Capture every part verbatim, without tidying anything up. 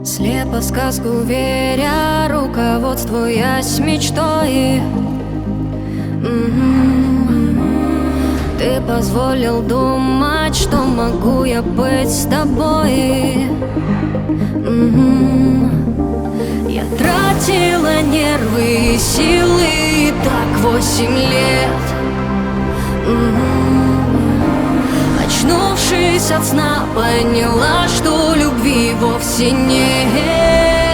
Слепо в сказку веря, руководствуясь мечтой. М-м-м. Ты позволил думать, что могу я быть с тобой. М-м-м. Я тратила нервы и силы так восемь лет. М-м-м. Очнувшись от сна, поняла, что любви вовсе нет.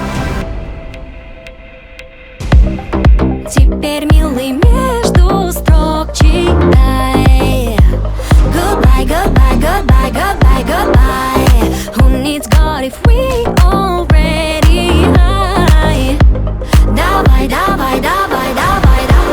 Теперь, милый, между строк читай: Goodbye, goodbye, goodbye, goodbye, goodbye. Who needs God if we already high? Давай, давай, давай, давай, давай.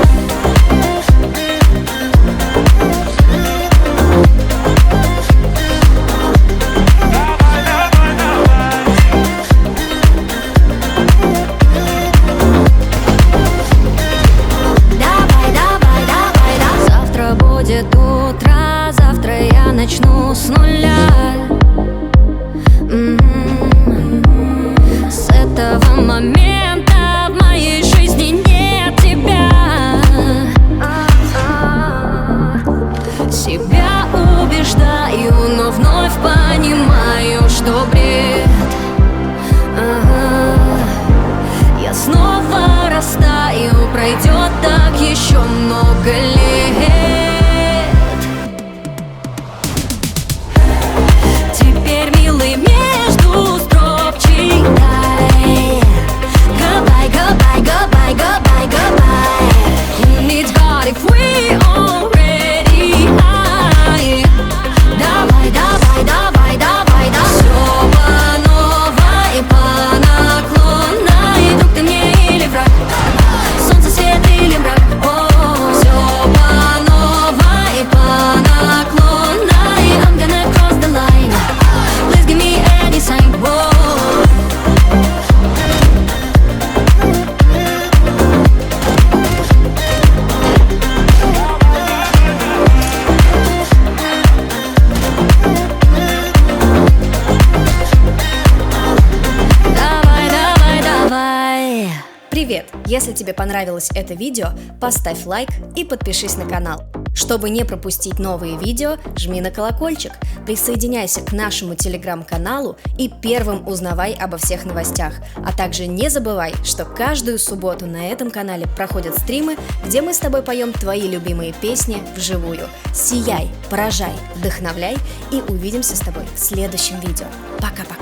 Будет утро, завтра я начну с нуля. М-м-м. С этого момента в моей жизни нет тебя. Себя убеждаю, но вновь понимаю, что бред. Я снова растаю, пройдет так еще много лет. Между строк читай: Goodbye, goodbye, goodbye, goodbye, goodbye. Who needs God if we already high? Давай, давай, давай, давай, давай. Все по новой, по наклонной. Друг ты мне или враг? Солнце, свет или мрак? Все по новой, по наклонной. I'm gonna cross the line. Please give me any sign. Whoa. Давай, давай, давай. Привет! Если тебе понравилось это видео, поставь лайк и подпишись на канал. Чтобы не пропустить новые видео, жми на колокольчик, присоединяйся к нашему телеграм-каналу и первым узнавай обо всех новостях. А также не забывай, что каждую субботу на этом канале проходят стримы, где мы с тобой поем твои любимые песни вживую. Сияй, поражай, вдохновляй и увидимся с тобой в следующем видео. Пока-пока!